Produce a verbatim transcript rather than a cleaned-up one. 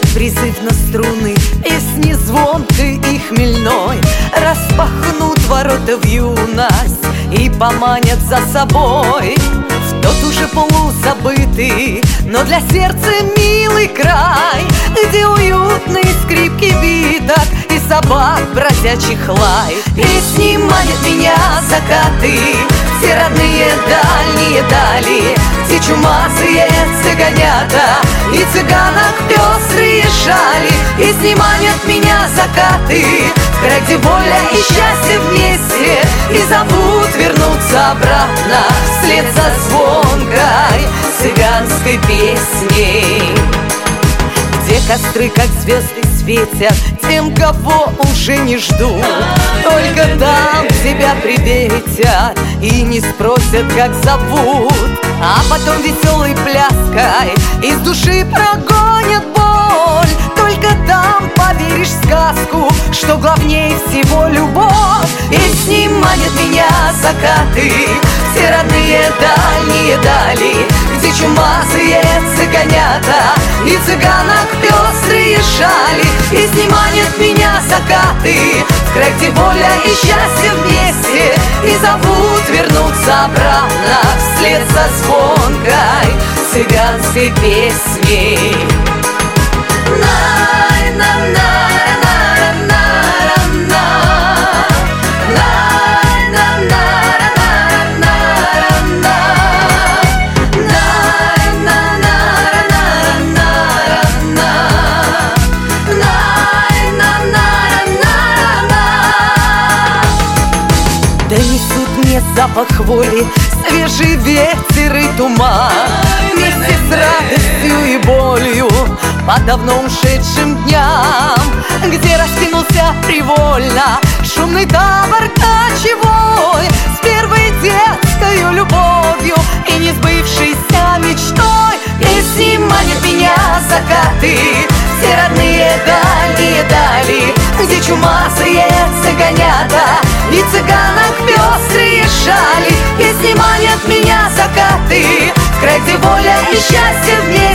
призывно струны песни звонкой и хмельной распахнут ворота в юность и поманят за собой в тот уже полузабытый, но для сердца милый край, где уютные скрипки биток и собак бродячих лай. Песни манят меня закаты, все родные дальние дали, где чумазые цыганята и цыганок пестрые шали. Песни манят меня закаты, в край, где воля и счастье вместе, и зовут вернуться обратно вслед за звонкой цыганской песней. Где костры, как звезды, светят тем, кого уже не ждут, только там тебя приветят и не спросят, как зовут, а потом веселой пляской из души прогонят боль. Только там поверишь в сказку, что главнее всего любовь. Песни манят меня закаты, все родные дальние дали, где чумазые цыганята и цыганок пестрые шали. Песни манят меня закаты, в край, где воля и счастье вместе, и зовут вернуться обратно вслед за звонкой цыганской песней. Донесут мне запах воли, свежий ветер и туман, вместе с радостью и болью по давно ушедшим дням, где раскинулся привольно шумный табор кочевой с первой детской любовью и несбывшейся мечтой. Песни манят меня закаты, все родные дальние дали, где чумазые цыганята и цыганок пестрые шали. Песни манят меня закаты, в край, где воля и счастье вместе,